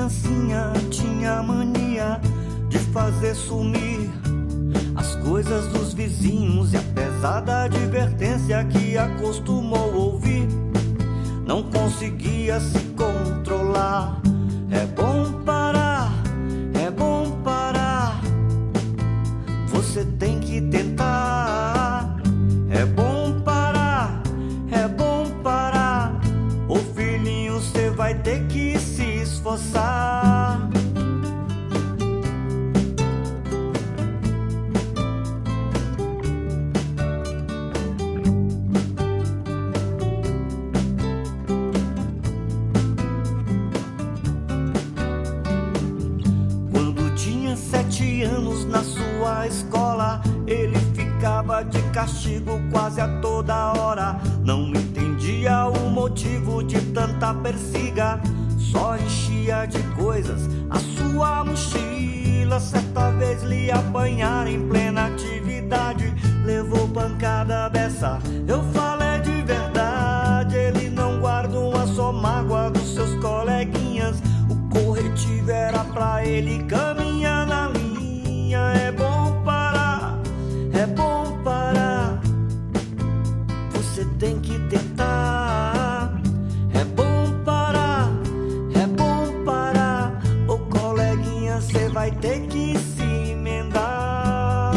criancinha tinha mania de fazer sumir as coisas dos vizinhos, e apesar da advertência que acostumou ouvir, não conseguia se controlar. É bom parar, é bom parar, você tem que tentar. É bom parar, é bom parar, ô filhinho, cê vai ter que se esforçar. Quando tinha 7 anos na sua escola, ele ficava de castigo quase a toda hora. Não entendia o motivo de tanta persiga, só enchia de coisas a sua mochila. Certa vez lhe apanharam em plena atividade, levou pancada dessa, eu falo é de verdade. Ele não guarda uma só mágoa dos seus coleguinhas, o corretivo era pra ele caminhar na linha. É bom parar, é bom parar, você tem que tentar. É bom parar, é bom parar, ô coleguinha, cê vai ter que se emendar.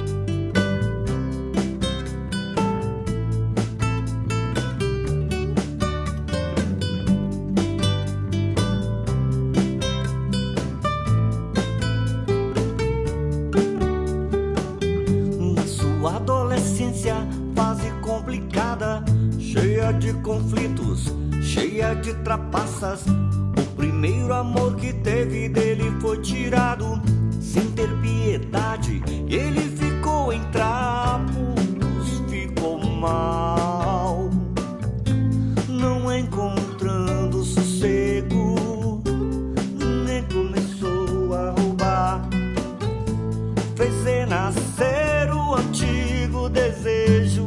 Na sua adolescência, fase complicada, cheia de conflitos, cheia de trapaças, o primeiro amor que teve dele foi tirado sem ter piedade. Ele ficou em trapos, ficou mal, não encontrando sossego, nem começou a roubar, fez renascer o antigo desejo.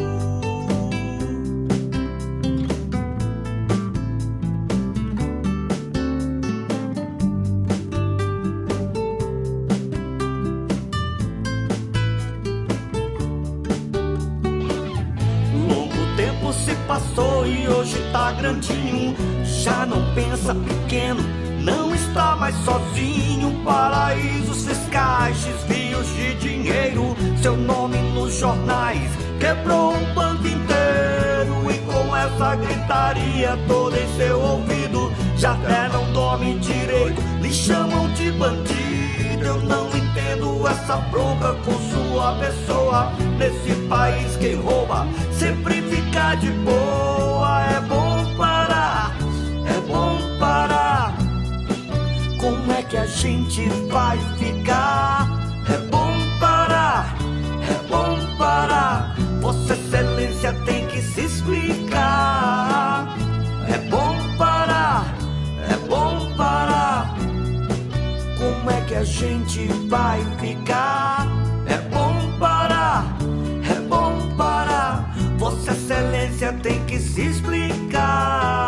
Se passou e hoje tá grandinho, já não pensa pequeno, não está mais sozinho. Paraísos fiscais, desvios de dinheiro, seu nome nos jornais quebrou um banco inteiro. E com essa gritaria toda em seu ouvido, já até não dorme direito, lhe chamam de bandido. Eu não entendo essa bronca com sua pessoa, nesse país quem rouba sempre fica de boa. É bom parar, é bom parar, como é que a gente vai ficar? É bom parar, é bom parar, Vossa Excelência tem que se explicar. É bom parar, é bom parar, como é que a gente vai ficar? É bom parar, é bom parar, Vossa Excelência tem que se explicar.